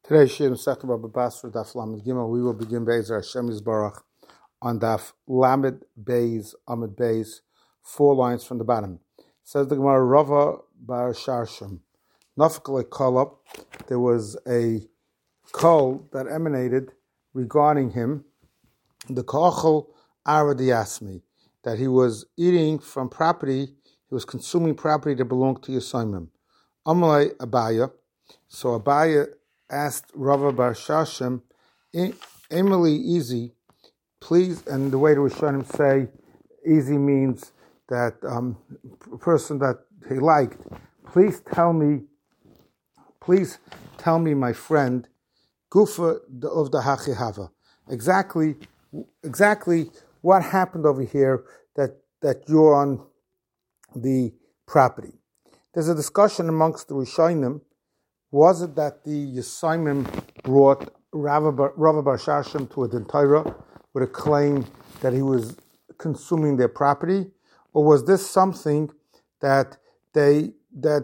Today, Shir Masechet Baba Basra Daf Lamed Gimel. We will begin Be'ezer Hashem Yisbarach on Daf Lamed Beis Amud Beis, 4 lines from the bottom. Says the Gemara, Rava Bar Sharsham Nafkale Kolab. There was a call that emanated regarding him, the Kochel Aradiasmi, that he was eating from property, he was consuming property that belonged to Yisayimim. Amalei Abaya. So Abaya asked Rava Bar Shashim, Emily easy, please, and the way to Rishonim say easy means that a person that he liked, please tell me, my friend, Gufa of the Hachihava, exactly what happened over here that you're on the property. There's a discussion amongst the Rishonim. Was it that the Yisayimim brought Rava Bar Shashim to a Din Torah with a claim that he was consuming their property, or was this something that it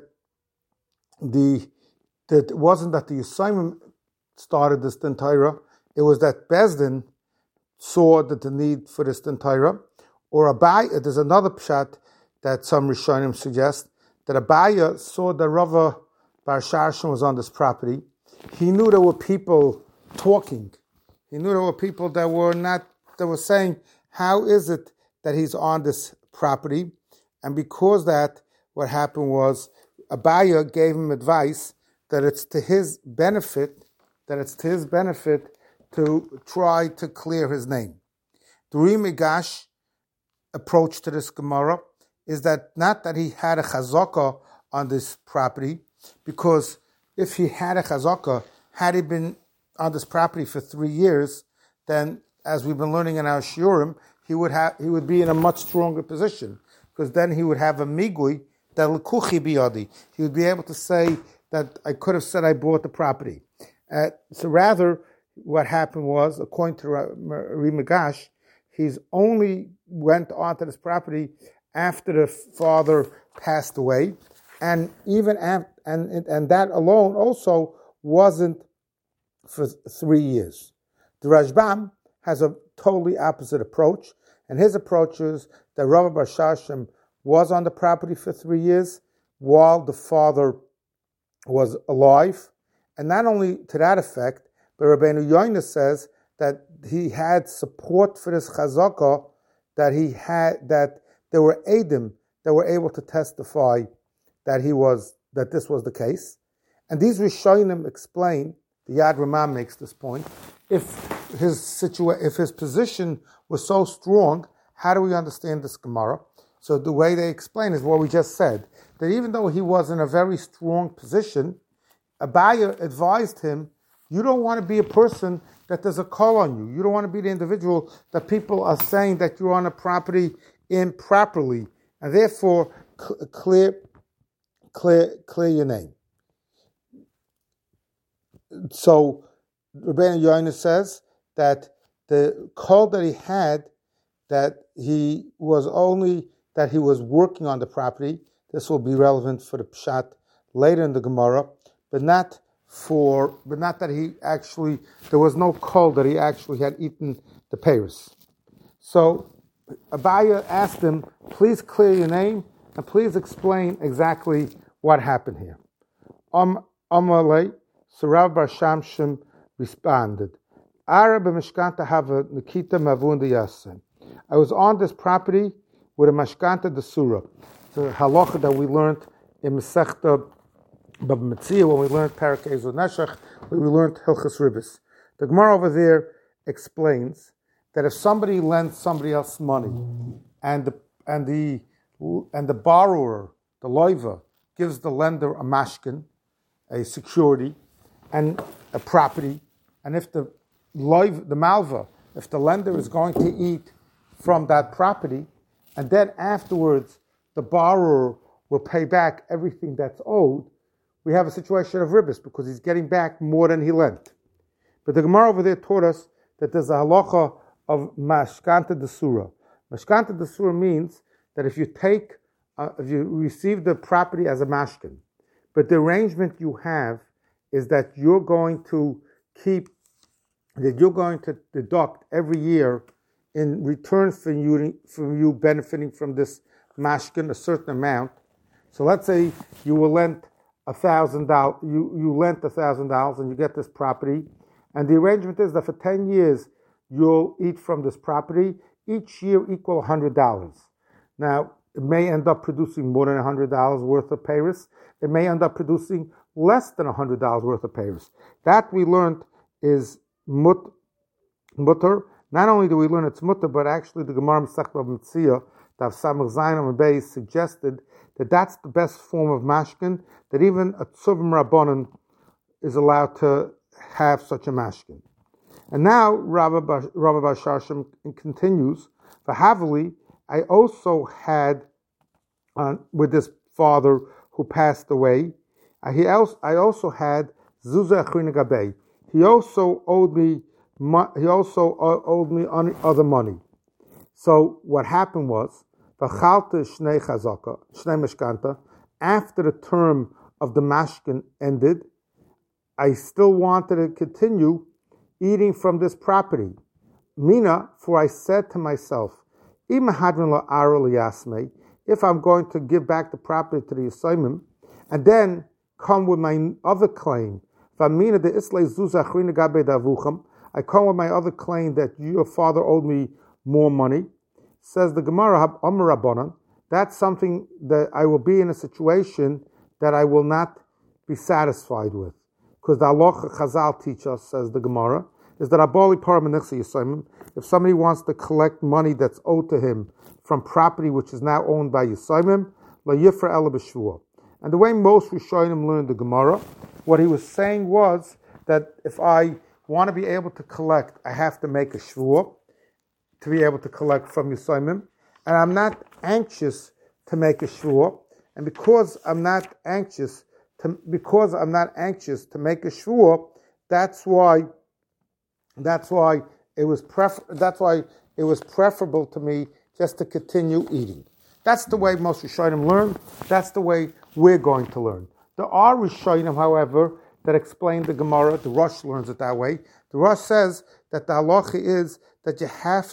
wasn't that the Yisayimim started this Din Torah, it was that Bezdin saw that the need for this Din Torah, or Abaya? There's another pshat that some Rishonim suggest that Abaya saw that Rava Bar Shashim was on this property. He knew there were people talking. He knew there were people that were saying, how is it that he's on this property? And because that, what happened was, Abaya gave him advice that it's to his benefit to try to clear his name. The Rimigash approach to this Gemara is that not that he had a chazaka on this property, because if he had a chazaka, had he been on this property for 3 years, then, as we've been learning in our shiurim, he would be in a much stronger position, because then he would have a migui that l'kuchi biyadi. He would be able to say that I could have said I bought the property. So rather, what happened was, according to Rimigash, he's only went onto this property after the father passed away, and even after, and that alone also wasn't for 3 years. The Rashbam has a totally opposite approach, and his approach is that Rava Bar Shashim was on the property for 3 years while the father was alive, and not only to that effect, but Rabbeinu Yoina says that he had support for this chazaka, that there were Eidim that were able to testify that this was the case. And these Rishonim explain, the Yad Ramah makes this point, if his position was so strong, how do we understand this Gemara? So the way they explain is what we just said, that even though he was in a very strong position, Abaya advised him, you don't want to be a person that there's a call on you. You don't want to be the individual that people are saying that you're on a property improperly, and therefore clear your name. So Rabbeinu Yoina says that the call that he had, that he was working on the property. This will be relevant for the pshat later in the Gemara, but not that he actually, there was no call that he actually had eaten the peiros. So Abaya asked him, please clear your name and please explain exactly what happened here. Amalei, so Rav Bar Shashim responded, I was on this property with a mashkanta de surah. It's a halacha that we learned in Masechta Baba Metzia when we learned Parak Ezo Neshach, when we learned Hilchas Ribis. The Gemara over there explains that if somebody lends somebody else money, and the borrower, the loiva, gives the lender a mashkin, a security, and a property, and if the malva, if the lender is going to eat from that property, and then afterwards the borrower will pay back everything that's owed, we have a situation of ribis, because he's getting back more than he lent. But the Gemara over there taught us that there's a halacha of mashkanta de surah. Mashkanta de surah means that if you receive the property as a mashkin, but the arrangement you have is that you're going to deduct every year in return for you benefiting from this mashkin a certain amount. So let's say you will lend $1,000. You lent $1,000 and you get this property, and the arrangement is that for 10 years you'll eat from this property. Each year equal $100. Now it may end up producing more than $100 worth of payros. It may end up producing less than $100 worth of payros. That we learned is mutter. Not only do we learn it's mutter, but actually the Gemara Masechta Metzia, Daf Samach Zayin Amud Beis, suggested that that's the best form of mashkin, that even a tzuvim rabbanon is allowed to have such a mashkin. And now Rabbi Basharshem continues, for Havili, I also had, with this father who passed away, I also had Zuzah Achrin Gabei. He also owed me other money. So what happened was, after the term of the mashkin ended, I still wanted to continue eating from this property. Mina, for I said to myself, if I'm going to give back the property to the Yisayimim, and then come with my other claim, I come with my other claim that your father owed me more money, says the Gemara, that's something that I will be in a situation that I will not be satisfied with. Because the halacha Chazal teach us, says the Gemara, is that if somebody wants to collect money that's owed to him from property which is now owned by Yisayimim, la yifra ela b'shvua. And the way most Rishonim learned the Gemara, what he was saying was that if I want to be able to collect, I have to make a shvua to be able to collect from Yisayimim, and I'm not anxious to make a shvua, and because I'm not anxious to make a shvua, that's why it was preferable to me just to continue eating. That's the way most Rishonim learn. That's the way we're going to learn. There are Rishonim, however, that explain the Gemara. The Rosh learns it that way. The Rosh says that the halacha is that you have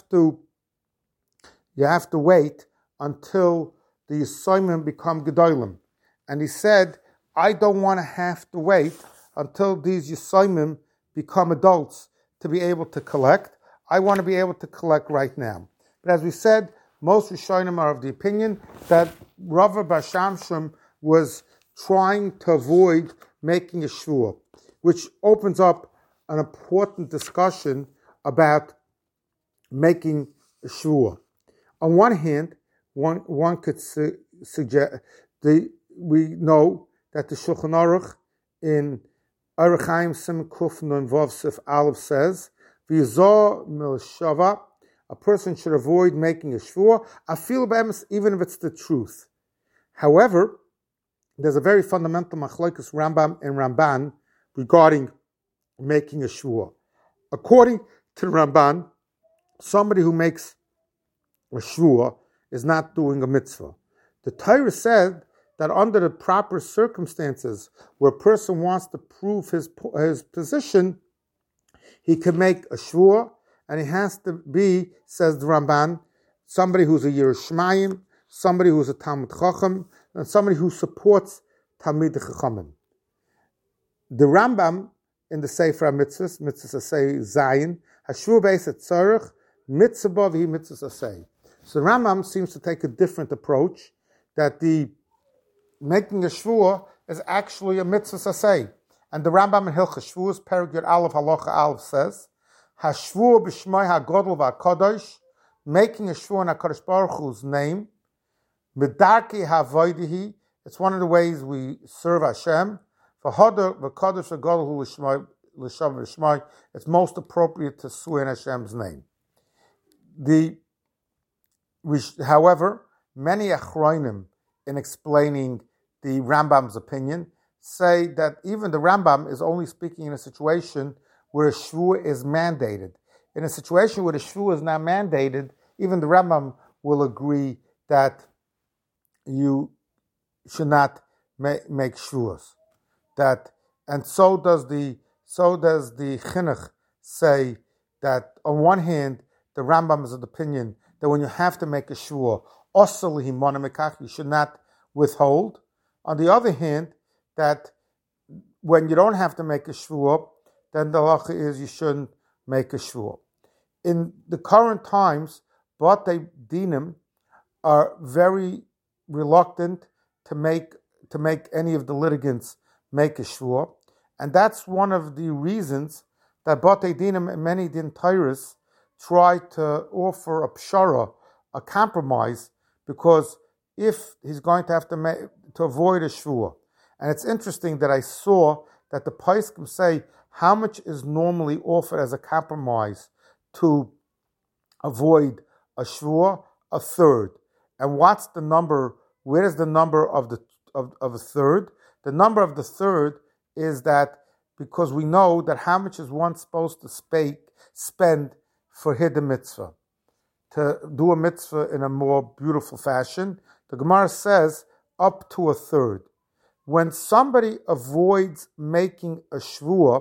to wait until the Yisayimim become Gedolim. And he said, I don't want to have to wait until these Yisayimim become adults to be able to collect. I want to be able to collect right now. But as we said, most Rishonim are of the opinion that Rava Bar Shamshon was trying to avoid making a shvua, which opens up an important discussion about making a shvua. On one hand, one could suggest we know that the Shulchan Aruch in Orach Chaim Siman Kuf Nun Vav Sif Aleph says, "V'yizor milshava." A person should avoid making a shvua, afil b'emes, even if it's the truth. However, there's a very fundamental machlokes Rambam and Ramban regarding making a shvua. According to the Ramban, somebody who makes a shvua is not doing a mitzvah. The Torah said that under the proper circumstances, where a person wants to prove his position, he can make a shvua, and it has to be, says the Ramban, somebody who's a Yiras Shamayim, somebody who's a Talmid Chacham, and somebody who supports Talmid Chachamim. The Rambam in the Sefer HaMitzvahs, Mitzvahs Asay Zayin, Hashvua Beis Tzorech, Mitzvah V'hi Mitzvahs Asay. So the Rambam seems to take a different approach, that the making a shvua is actually a mitzvah asay. And the Rambam in Hilchos Shvuos, Perek Yud Aleph Halacha Aleph says, Hashvua b'shmai hagodol v'akadosh, making a shvua in HaKadosh Baruch Hu's name, Midarki havoidihi, it's one of the ways we serve Hashem, v'hodor v'kadosh hagodol hu l'sham v'shmai, it's most appropriate to swear in Hashem's name. However, many Achronim, in explaining the Rambam's opinion, say that even the Rambam is only speaking in a situation where a shvua is mandated. In a situation where the shvua is not mandated, even the Rambam will agree that you should not make shvuas. That and so does the Chinuch say that on one hand, the Rambam is of the opinion that when you have to make a shvua, you should not withhold. On the other hand, that when you don't have to make a shvua, then the halacha is you shouldn't make a shvua. In the current times, Batei Dinim are very reluctant to make any of the litigants make a shvua, and that's one of the reasons that Batei Dinim and many din Tyrus try to offer a pshara, a compromise, because if he's going to have to avoid a shvua. And it's interesting that I saw that the Paiskim say how much is normally offered as a compromise to avoid a shvua, a third. And what's the number? Where is the number of a third? The number of the third is that because we know that how much is one supposed to spend for hidden mitzvah, to do a mitzvah in a more beautiful fashion. The Gemara says up to a third. When somebody avoids making a shvua,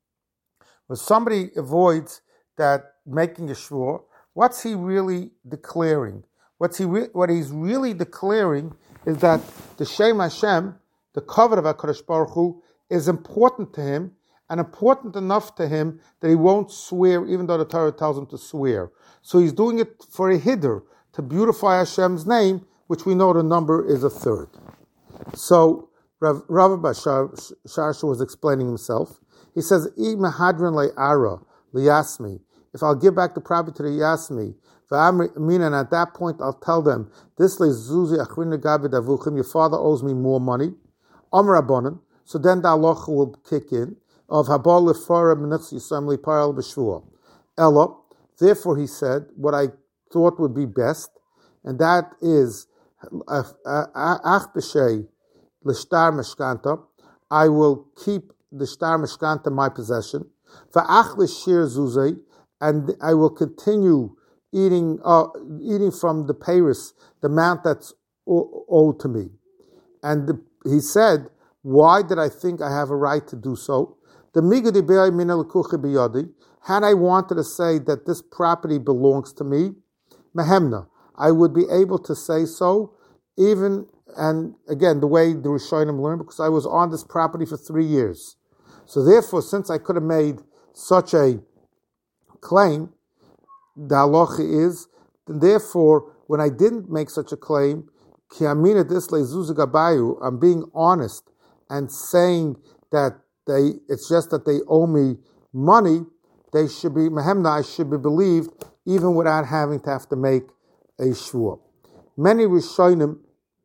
when somebody avoids that making a shvua, what's he really declaring? What he's really declaring is that the Shem Hashem, the covenant of HaKadosh Baruch Hu, is important to him, and important enough to him that he won't swear, even though the Torah tells him to swear. So he's doing it for a hiddur, to beautify Hashem's name, which we know the number is a third. So Rav Sharsha was explaining himself. He says, "I mahadran le'ara liyasmi." If I'll give back the property to the Yasmi, and at that point I'll tell them, "This lezuzi achrin gabi davuchim. Your father owes me more money." Amar Rabbanan. So then the halacha will kick in of habal lefara menachs yisam liparal b'shvua. Ella. Therefore, he said what I thought would be best, and that is ach b'shei l'shtar meshkanta. I will keep the shtar meshkanta in my possession. Va'ach l'shir zuzei, and I will continue eating from the peiros, the amount that's owed to me. And he said, why did I think I have a right to do so? The migadi be'ay min l'kuchi b'yadi. Had I wanted to say that this property belongs to me, mehemna, I would be able to say so, even, and again, the way the Rishonim learned, because I was on this property for 3 years. So therefore, since I could have made such a claim, the halacha is, therefore, when I didn't make such a claim, ki amina disle zuzagabayu, I'm being honest and saying that it's just that they owe me money, they should be, mehemna, I should be believed, even without having to have to make a shvua. Many Rishonim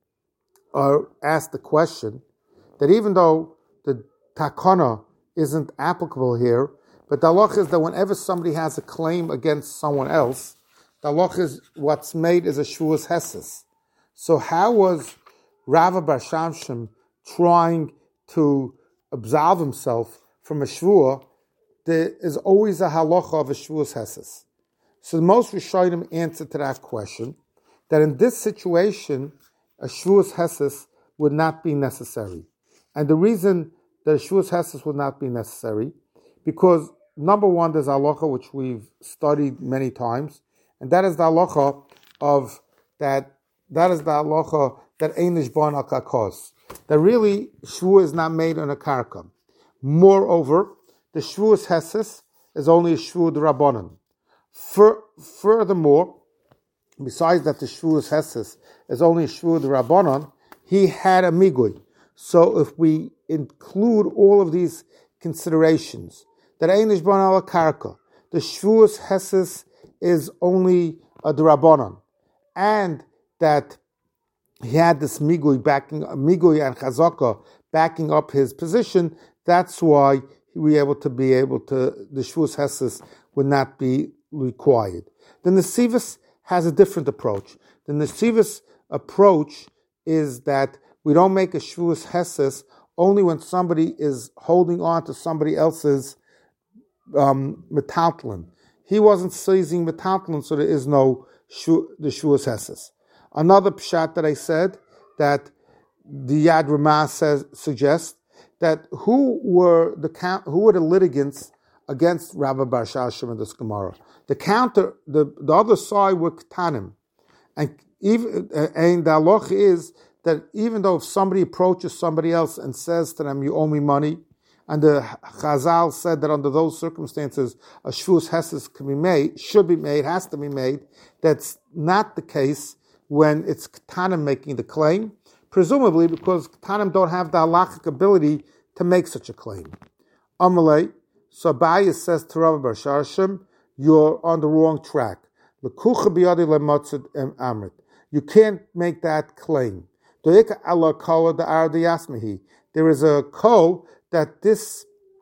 are asked the question that even though the takana isn't applicable here, but the halacha is that whenever somebody has a claim against someone else, the halacha is what's made is a shvuas heses. So how was Rava bar Shamshon trying to absolve himself from a shvua? There is always a halacha of a shvuas heses. So the most Rishonim answer to that question, that in this situation, a shvuas heses would not be necessary. And the reason that a shvuas heses would not be necessary, because number one, there's halacha which we've studied many times, and that is the halacha of that is the halacha that ein nishban al kakos, that really shvua is not made on a karka. Moreover, the shvuas heses is only a shvua d'Rabbanan. Furthermore, besides that the shvuas heses is only a shvua d'Rabbanan, he had a migui. So if we include all of these considerations, that ein nishban al karka, the shvuas heses is only a d'Rabbanan, and that he had this migui and chazaka backing up his position, that's why we were able to the shvuas heses would not be required. The nesivus has a different approach. The nesivus approach is that we don't make a shvuas heses only when somebody is holding on to somebody else's metaltlin. He wasn't seizing metaltlin, so there is no the shvuas heses. Another pshat that I said, that the Yad Ramah suggests that who were the litigants against Rabbi Bar Shashim in this Gemara? The other side were Ketanim, and the halacha is that even though if somebody approaches somebody else and says to them, "You owe me money," and the Chazal said that under those circumstances a shvus hesed has to be made. That's not the case when it's Ketanim making the claim, presumably because Ketanim don't have the halachic ability to make such a claim. Amalei, so Abaye says to Rabbi Bar Shashim, you're on the wrong track. You can't make that claim. There is a call that this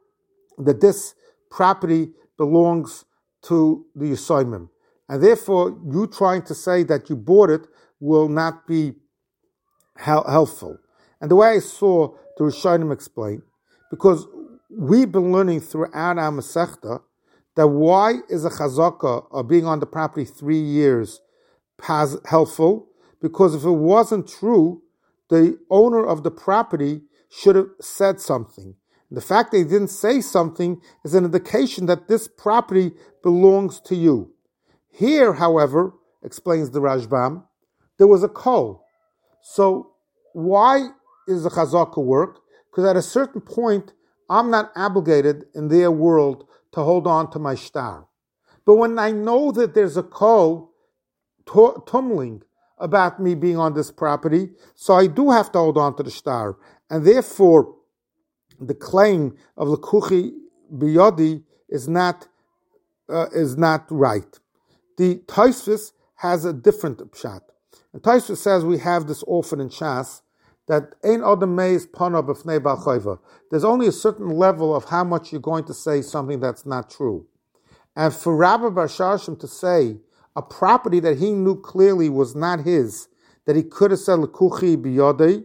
property belongs to the Yisayimim. And therefore, you trying to say that you bought it will not be helpful. And the way I saw the Rishonim explain, because we've been learning throughout our Masechta that why is a chazaka of being on the property 3 years helpful? Because if it wasn't true, the owner of the property should have said something. The fact that he didn't say something is an indication that this property belongs to you. Here, however, explains the Rashbam, there was a call. So why is the chazaka work? Because at a certain point, I'm not obligated in their world to hold on to my shtar. But when I know that there's a call tumbling about me being on this property, so I do have to hold on to the shtar. And therefore, the claim of Lekuchi Biyodi is not right. The Tosfos has a different pshat. And Tosfos says we have this often in Shas, that ein adam meis pana b'fnei bal chayva. There's only a certain level of how much you're going to say something that's not true. And for Rabbi Bar Shashim to say a property that he knew clearly was not his, that he could have said lekuchi biyodei,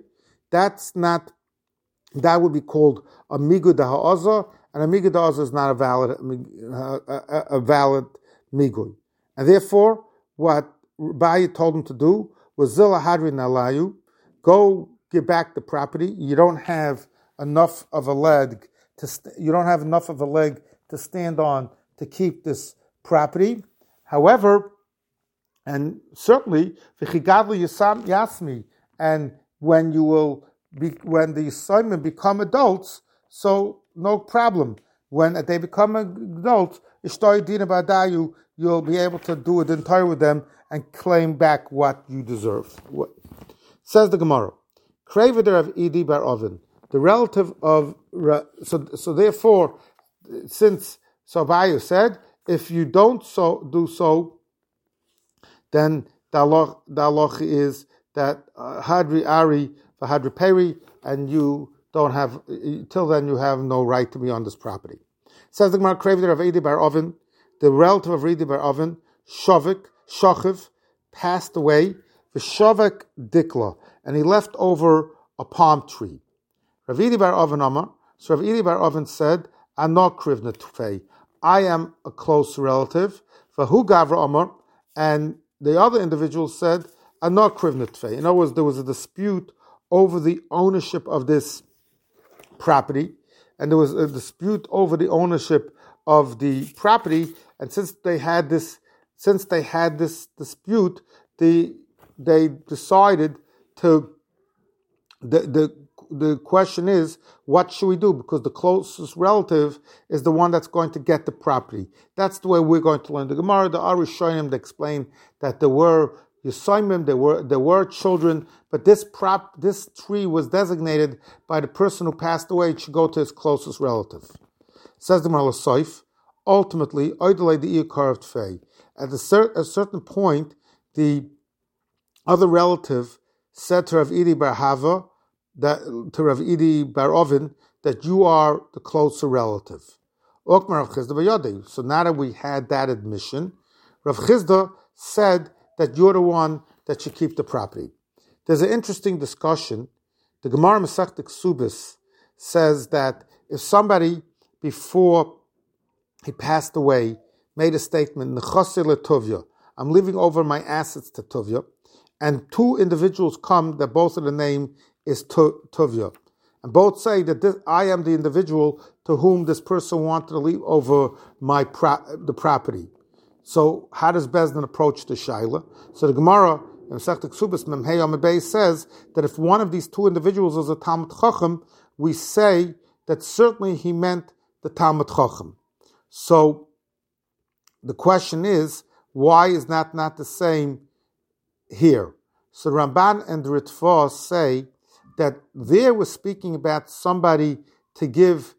that would be called a migud ha'azah, and a migud ha'azah is not a valid migud. And therefore, what Abaye told him to do was zila hadri nalayu, go give back the property. You don't have enough of a leg to stand on to keep this property. However, and certainly v'chigadlu yasam yasmi, and when the Yisayimim become adults, so no problem. When they become adults, ishtoy dina ba'dayu, you'll be able to do it entire with them and claim back what you deserve. Says the Gemara. Kraveder of Idi bar Oven, the relative of so therefore, since Abaye said, if you don't do so, then the halach is that hadri ari v'hadri peri, and you don't have till then you have no right to be on this property. Says the Gemara, Kraveder of Idi bar Oven, the relative of Idi bar Oven, Shochiv, passed away, v'shavek dikla, and he left over a palm tree. Rav Idi bar Oven Amar, so Rav Idi bar Oven said, Anok krivna tufei, I am a close relative. V'hu gavra Amar, and the other individual said, Anok krivna tufei. In other words, there was a dispute over the ownership of this property, and there was a dispute over the ownership of the property, and since they had this dispute, they decided to. The question is, what should we do? Because the closest relative is the one that's going to get the property. That's the way we're going to learn the Gemara. The Arishonim, they explain that there were Yisayimim, there were children, but this tree was designated by the person who passed away. It should go to his closest relative. Says the Gemara L'Soif, ultimately, Oidolei the Iyakar of Tfei. At a certain point, the other relative said to Rav Idi bar Hava, to Rav Idi bar Oven, that you are the closer relative. So now that we had that admission, Rav Chizda said that you're the one that should keep the property. There's an interesting discussion. The Gemara Masechta Ksubis says that if somebody, before he passed away, made a statement, Nechasi leTuvya, I'm leaving over my assets to Tuvya, and two individuals come that both of the name is Tuvya, And both say that I am the individual to whom this person wanted to leave over the property. So how does Bezdin approach the Shaila? So the Gemara in Masechta Ksubas Memhei Amud Beis says that if one of these two individuals is a Talmid Chacham, we say that certainly he meant the Talmid Chacham. So the question is, why is that not the same here? So Ramban and the Ritva say that there we're speaking about somebody to give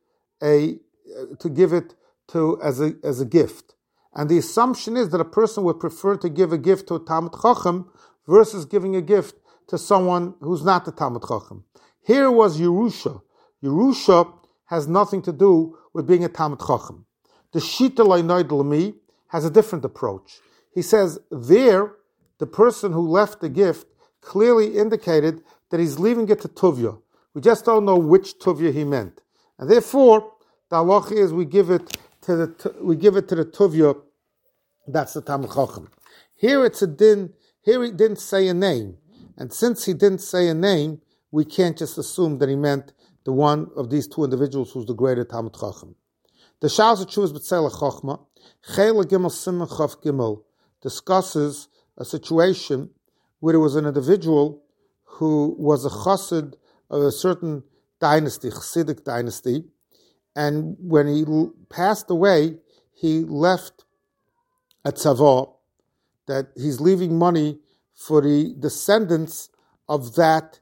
it to as a gift. And the assumption is that a person would prefer to give a gift to a Talmid Chacham versus giving a gift to someone who's not the Talmid Chacham. Here was Yerusha. Yerusha has nothing to do with being a Talmid Chacham. The Shita Leinoid Lemi has a different approach. He says there, the person who left the gift clearly indicated that he's leaving it to Tuvya. We just don't know which Tuvya he meant. And therefore, the halacha is we give it to the Tuvya, that's the Talmid Chacham. Here it's a din, here he didn't say a name. And since he didn't say a name, we can't just assume that he meant the one of these two individuals who's the greater Talmid Chacham. The Shas Chuvas B'Tzelach Chochma, Chela Gimel Simon Chav Gimel, discusses a situation where there was an individual who was a chassid of a certain dynasty, Chassidic dynasty, and when he passed away, he left a tzavah that he's leaving money for the descendants of that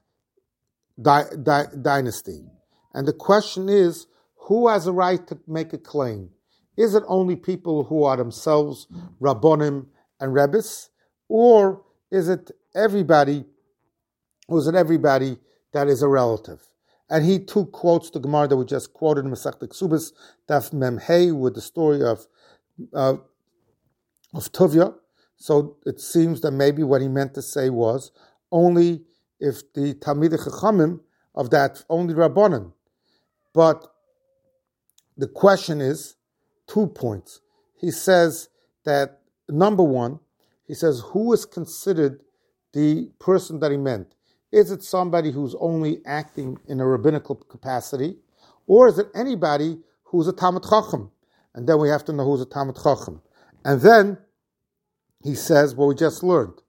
dynasty. And the question is, who has a right to make a claim? Is it only people who are themselves Rabbonim and Rebbes, or is it everybody? Or is it everybody that is a relative? And he too quotes the Gemara that we just quoted in Masechta Ksubas, Daf Mem Hey, with the story of Tuvya. So it seems that maybe what he meant to say was only if the Talmidei Chachamim of that, only Rabbanan. But the question is 2 points. He says that, number one, he says, who is considered the person that he meant? Is it somebody who's only acting in a rabbinical capacity, or is it anybody who's a Talmid Chacham? And then we have to know who's a Talmid Chacham. And then he says what we just learned.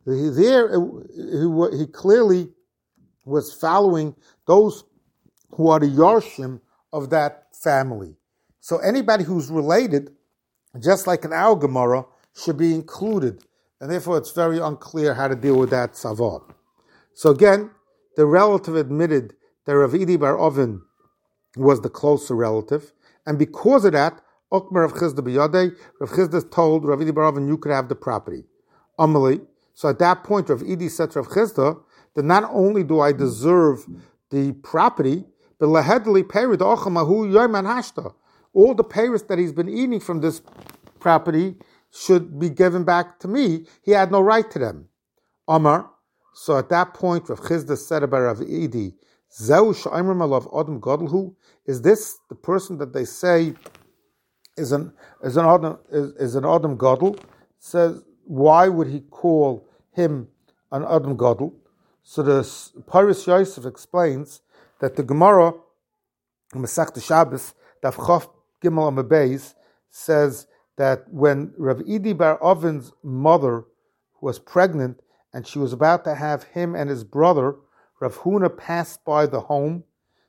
He clearly was following those who are the Yarshim of that family. So anybody who's related, just like in our Gemara, should be included. And therefore it's very unclear how to deal with that tzavah. So again, the relative admitted that Rav Idi bar Ovin was the closer relative, and because of that, Okmer Rav Chizda b'Yadei, Rav Chizda told Rav Idi bar Ovin, you could have the property. Amalei. So at that point, Rav Idi said to Rav Chizda that not only do I deserve the property, but lahedli perid ochamahu yoyman hashta. All the peiros that he's been eating from this property should be given back to me. He had no right to them. Amar. So at that point, Rav Chizda said about Rav Idi, Zeu sh'aymer malav adam gadolhu. Is this the person that they say is an adam gadol? Says, why would he call him an adam gadol? So the Peiros Yosef explains that the Gemara, Masechta Shabbos, Daf Chof Gimel Amud Beis, says that when Rav Idi bar Ovin's mother was pregnant and she was about to have him and his brother, Rav Huna passed by her home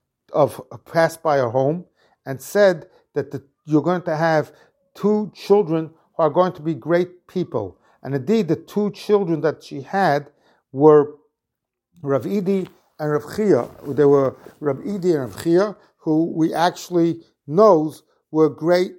and said that you're going to have two children who are going to be great people. And indeed, the two children that she had were Rav Idi and Rav Chia. They were Rav Idi and Rav Chia, who we actually know were great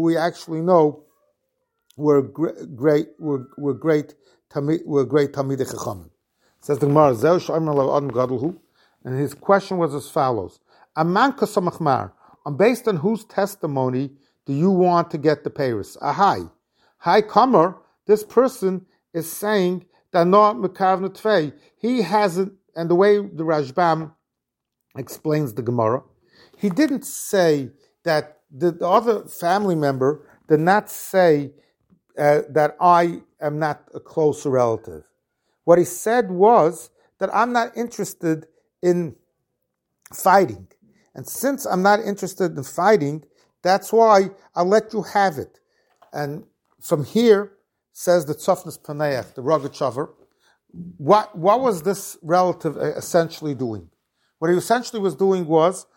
Talmidei Chachamim. Says the Gemara, Zeu sh'aymer lo adam gadolhu, and his question was as follows: Aman kasamachmar, based on whose testimony do you want to get the peiros? Hi Kamer, this person is saying that no mekav netvei. He hasn't, and the way the Rashbam explains the Gemara, he didn't say that the other family member did not say that I am not a closer relative. What he said was that I'm not interested in fighting. And since I'm not interested in fighting, that's why I'll let you have it. And from here, says the Tzofnas Paneach, the Rogachover, what was this relative essentially doing? What he essentially was doing was,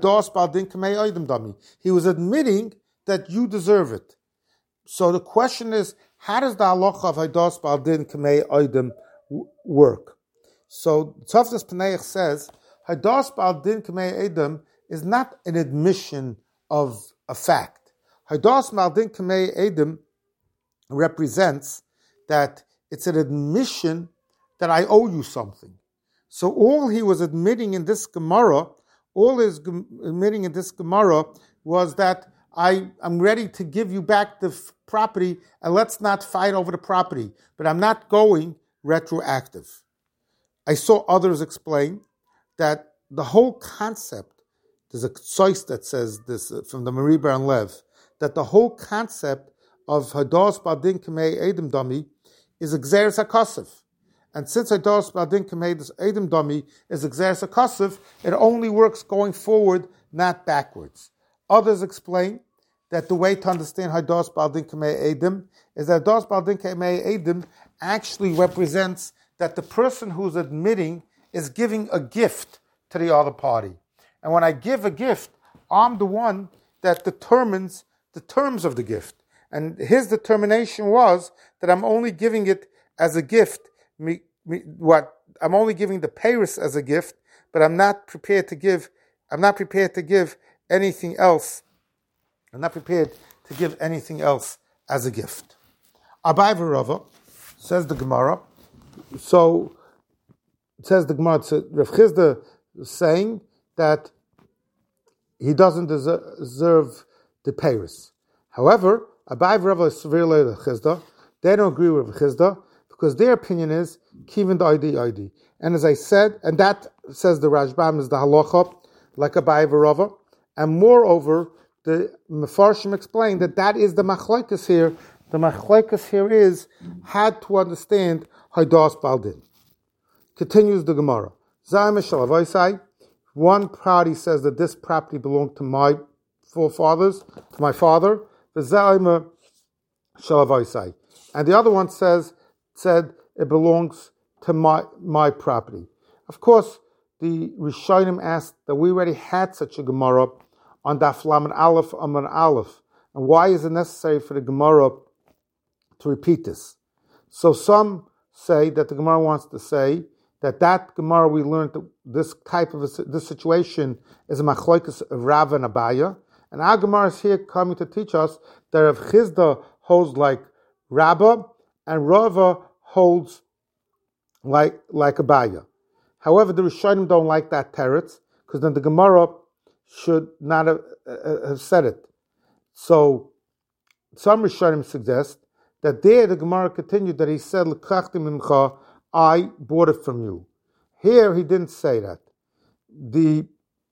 he was admitting that you deserve it. So the question is, how does the halacha of Haidos Baldin Kamei Oidim work? So Tzofnas Paneach says, Haidos Baldin Kamei Oidim is not an admission of a fact. Haidos Baldin Kamei Oidim represents that it's an admission that I owe you something. So all he was admitting in this Gemara, was that I'm ready to give you back the property and let's not fight over the property, but I'm not going retroactive. I saw others explain that the whole concept, there's a tzois that says this from the Maribar and Lev, that the whole concept of Hados Badin Kamei Edom Dami is Exeris HaKosov. And since Hados Badin Kamei Edom Dami is Exeris HaKosov, it only works going forward, not backwards. Others explain that the way to understand Hados Badin Kamei Edom is that Hados Badin Kamei Edom actually represents that the person who's admitting is giving a gift to the other party. And when I give a gift, I'm the one that determines the terms of the gift. And his determination was that I'm only giving it as a gift. I'm only giving the payers as a gift, but I'm not prepared to give anything else. I'm not prepared to give anything else as a gift. Abai v'Rava, says the Gemara. So it says the Gemara, Rav Chizda is saying that he doesn't deserve the payers. However, Abai v'Rava is severely Rav Chizda. They don't agree with Rav Chizda because their opinion is Kivin ID. And as I said, and that says the Rashbam is the halacha like Abai v'Rava. And moreover, the Mefarshim explained that is the machlokes here. The machlokes here is had to understand Haidos Baldin. Continues the Gemara. Zayim Shalavaisai. One party says that this property belonged to my forefathers, to my father. The Zayim Shalavaisai. And the other one said it belongs to my property. Of course, the Rishonim asked that we already had such a Gemara on Daf Lamed Aleph Amar Aleph. And why is it necessary for the Gemara to repeat this? So some say that the Gemara wants to say that Gemara we learned that this type of this situation is a machlokes of Rav and Abaya. And our Gemara is here coming to teach us that Rav Chizda holds like Rabbah and Rava holds like Abaya. However, the Rishonim don't like that teretz because then the Gemara should not have said it. So some Rishonim suggest that there the Gemara continued that he said, L'kachti mincha, I bought it from you. Here he didn't say that. The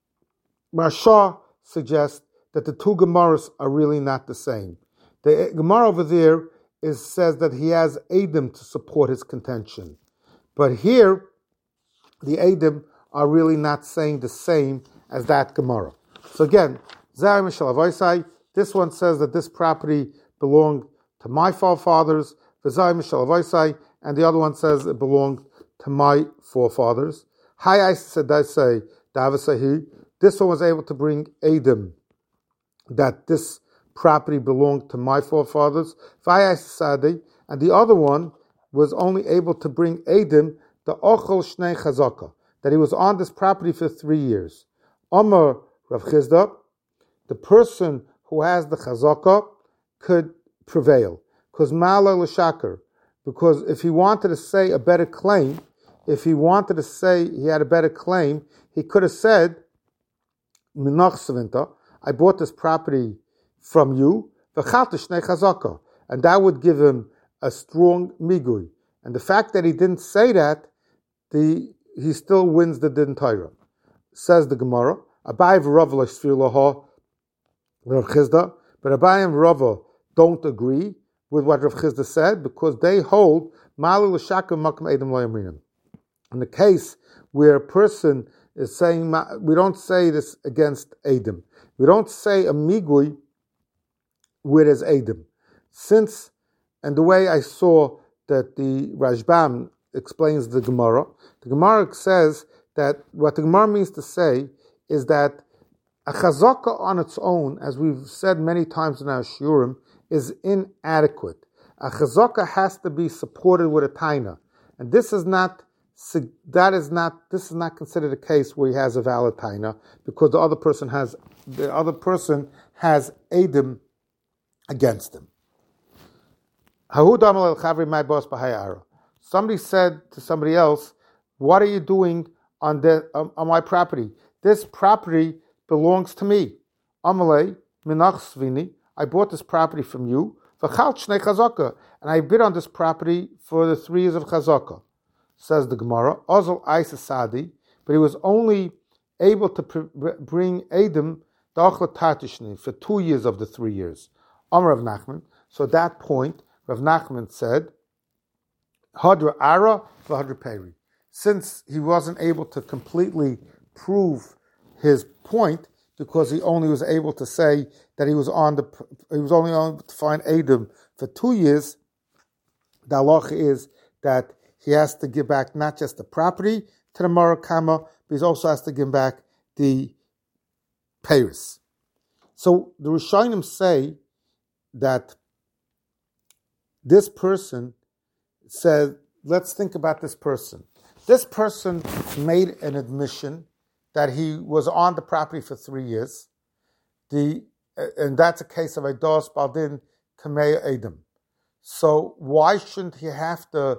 Marsha suggests that the two Gemaras are really not the same. The Gemara over there says that he has Edom to support his contention. But here, the Edom are really not saying the same as that Gemara. So again, Zayim Shalavaisai, this one says that this property belonged to my forefathers, Zayim Shalavaisai, and the other one says it belonged to my forefathers. Hi, I said, I say, Davasahi, this one was able to bring Edom, that this property belonged to my forefathers. And the other one was only able to bring Edom, the Ochel Shnei Chazaka, that he was on this property for 3 years. Amar Rav Chizda, the person who has the Chazaka could prevail. Because Mala L'Shakar, because if he wanted to say a better claim, if he wanted to say he had a better claim, he could have said, Minach Savinta, I bought this property from you, and that would give him a strong migui. And the fact that he didn't say that, he still wins the Din Torah. Says the Gemara, Abai v'Rava l'shfir Rav Chizda, but Abai and Rava don't agree with what Rav Chizda said because they hold Malu l'shaka makam edom lo yamrinim. In the case where a person is saying, we don't say this against Edom. We don't say a migui where there's Edom. And the way I saw that the Rashbam explains the Gemara says that what the Gemara means to say is that a chazaka on its own, as we've said many times in our shiurim, is inadequate. A chazaka has to be supported with a taina, and this is not considered a case where he has a valid taina because the other person has Edom against him. Somebody said to somebody else, "What are you doing on my property? This property belongs to me. Amalei minach svini. I bought this property from you. V'chalt shnei chazaka, and I bid on this property for the 3 years of chazaka." Says the Gemara, Ozal Isa Sadi, but he was only able to bring Edom da'achla tatishni for 2 years of the 3 years. Amar Rav Nachman. So at that point, Rav Nachman said, Hadra Ara v'Hadra Peri. Since he wasn't able to completely prove his point, because he only was able to say that he was only able to find Edom for 2 years, the halacha is that he has to give back not just the property to the Marakama, but he also has to give back the Paris. So the Rishonim say that this person said, let's think about this person. This person made an admission that he was on the property for 3 years. And that's a case of Eidos Baldin Kamei Edom. So why shouldn't he have to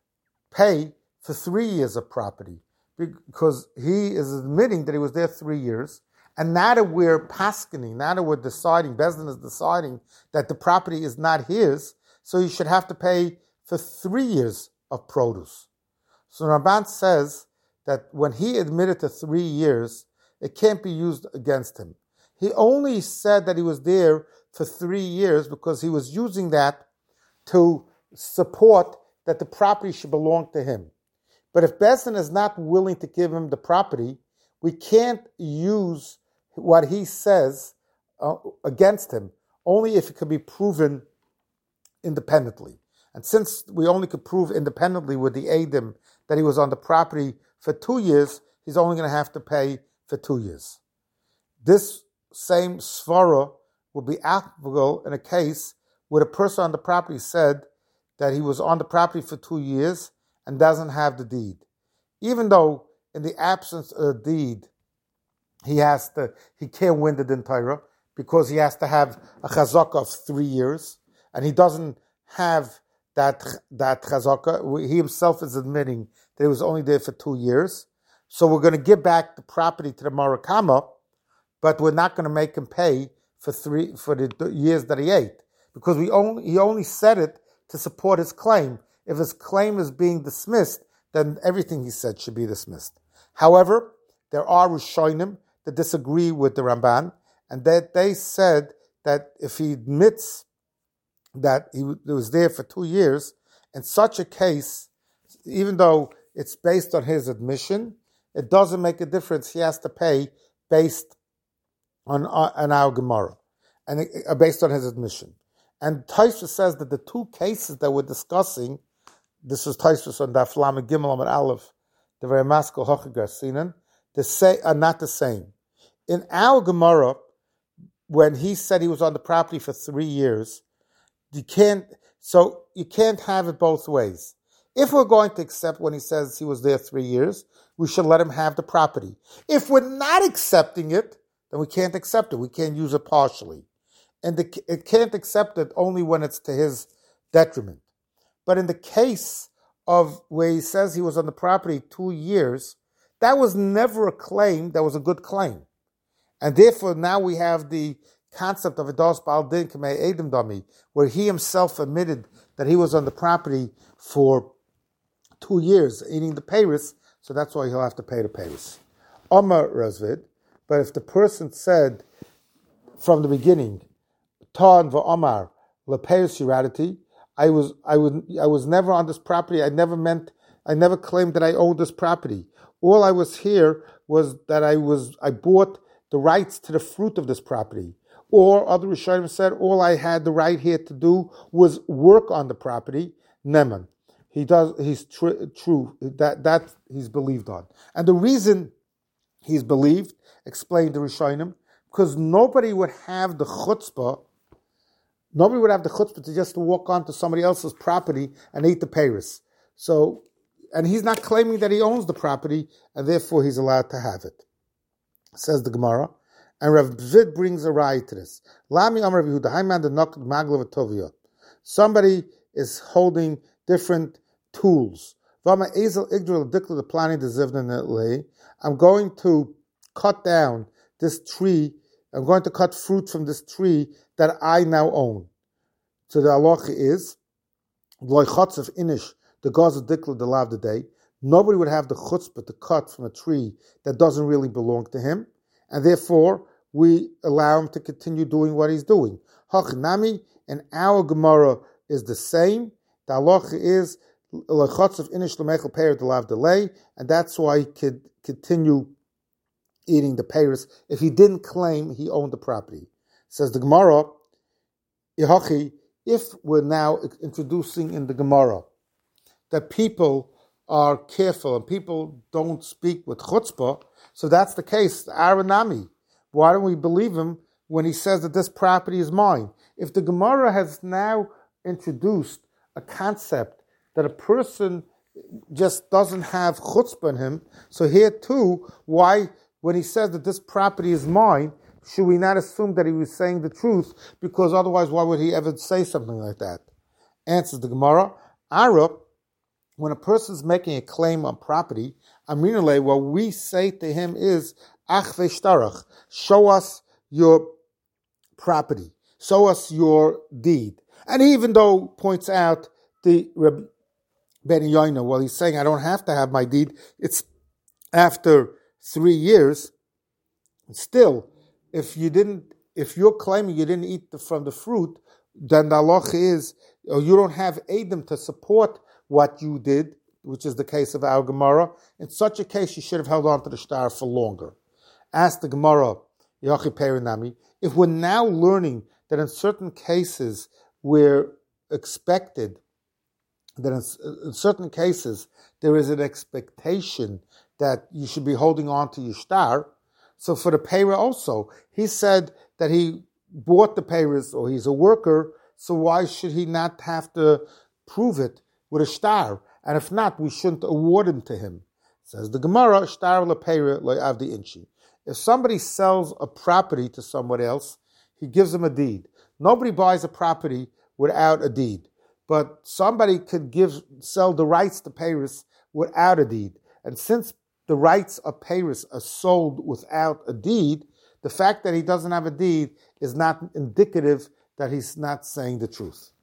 pay for 3 years of property? Because he is admitting that he was there 3 years, and now that we're paskening, now that we're deciding, Bezdin is deciding that the property is not his, so he should have to pay for 3 years of produce. So Ramban says that when he admitted to 3 years, it can't be used against him. He only said that he was there for 3 years because he was using that to support that the property should belong to him. But if Bezdin is not willing to give him the property, we can't use what he says against him, only if it can be proven independently. And since we only could prove independently with the Edom that he was on the property for 2 years, he's only going to have to pay for 2 years. This same svara will be applicable in a case where the person on the property said that he was on the property for 2 years and doesn't have the deed. Even though in the absence of the deed, he can't win the Din Torah because he has to have a chazaka of 3 years, and he doesn't have that chazaka. He himself is admitting that he was only there for 2 years. So we're going to give back the property to the Marakama, but we're not going to make him pay for the years that he ate, because he only said it to support his claim. If his claim is being dismissed, then everything he said should be dismissed. However, there are Rishonim that disagree with the Ramban, and that they said that if he admits that he was there for 2 years, in such a case, even though it's based on his admission, it doesn't make a difference. He has to pay based on our Gemara, and based on his admission. And Taisva says that the 2 cases that we're discussing, this is Taisva on Daf Lamed Gimel Amud Aleph, the very Maskell Hochagar Sinan, are not the same. In our Gemara, when he said he was on the property for 3 years, you can't have it both ways. If we're going to accept when he says he was there 3 years, we should let him have the property. If we're not accepting it, then we can't accept it. We can't use it partially. And it can't accept it only when it's to his detriment. But in the case of where he says he was on the property 2 years, that was never a claim that was a good claim. And therefore now we have the concept of Eidos Baldin Kamei Edom Dami, where he himself admitted that he was on the property for 2 years eating the Paris, so that's why he'll have to pay the Paris. Omar Razvid, but if the person said from the beginning, Tan v'Omar leParis Yiradati, I was never on this property. I never claimed that I owned this property. All I was here was that I bought the rights to the fruit of this property. Or other Rishonim said, all I had the right here to do was work on the property. Neman. He's true, that he's believed on. And the reason he's believed, explained the Rishonim, because nobody would have the chutzpah to just walk onto somebody else's property and eat the peiros. So, and he's not claiming that he owns the property, and therefore he's allowed to have it. Says the Gemara, and Rav Vid brings a raya to this. Lami Amar Rav Yehuda, Haiman the Noked Maglav Toviyot. Somebody is holding different tools. I'm going to cut down this tree. I'm going to cut fruit from this tree that I now own. So the halacha is, the gaza dikla the lav the day. Nobody would have the chutzpah to cut from a tree that doesn't really belong to him, and therefore we allow him to continue doing what he's doing. Hachinami, and our Gemara is the same. The halacha is and that's why he could continue eating the peiros if he didn't claim he owned the property. Says the Gemara, if we're now introducing in the Gemara that people are careful and people don't speak with chutzpah, so that's the case. Aranami, why don't we believe him when he says that this property is mine? If the Gemara has now introduced a concept that a person just doesn't have chutzpah in him, so here too, why, when he says that this property is mine, should we not assume that he was saying the truth? Because otherwise, why would he ever say something like that? Answers the Gemara, when a person's making a claim on property, Aminale, what we say to him is, Ach veshtarach, show us your property, show us your deed. And even though points out the Rabbi Ben Yoina, well, he's saying I don't have to have my deed. It's after 3 years. Still, if you're claiming you didn't eat from the fruit, then the halacha is, or you don't have Edom to support what you did, which is the case of our Gemara. In such a case, you should have held on to the shtar for longer. Ask the Gemara, Yachi Perinami, if we're now learning that in certain cases we're expected, that in certain cases there is an expectation that you should be holding on to your shtar. So for the payra also, he said that he bought the payras or he's a worker, so why should he not have to prove it with a shtar? And if not, we shouldn't award him to him. Says the Gemara, shtar lepayra lo'avdi inchi. If somebody sells a property to someone else, he gives them a deed. Nobody buys a property without a deed. But somebody could sell the rights to payros without a deed. And since the rights of payros are sold without a deed, the fact that he doesn't have a deed is not indicative that he's not saying the truth.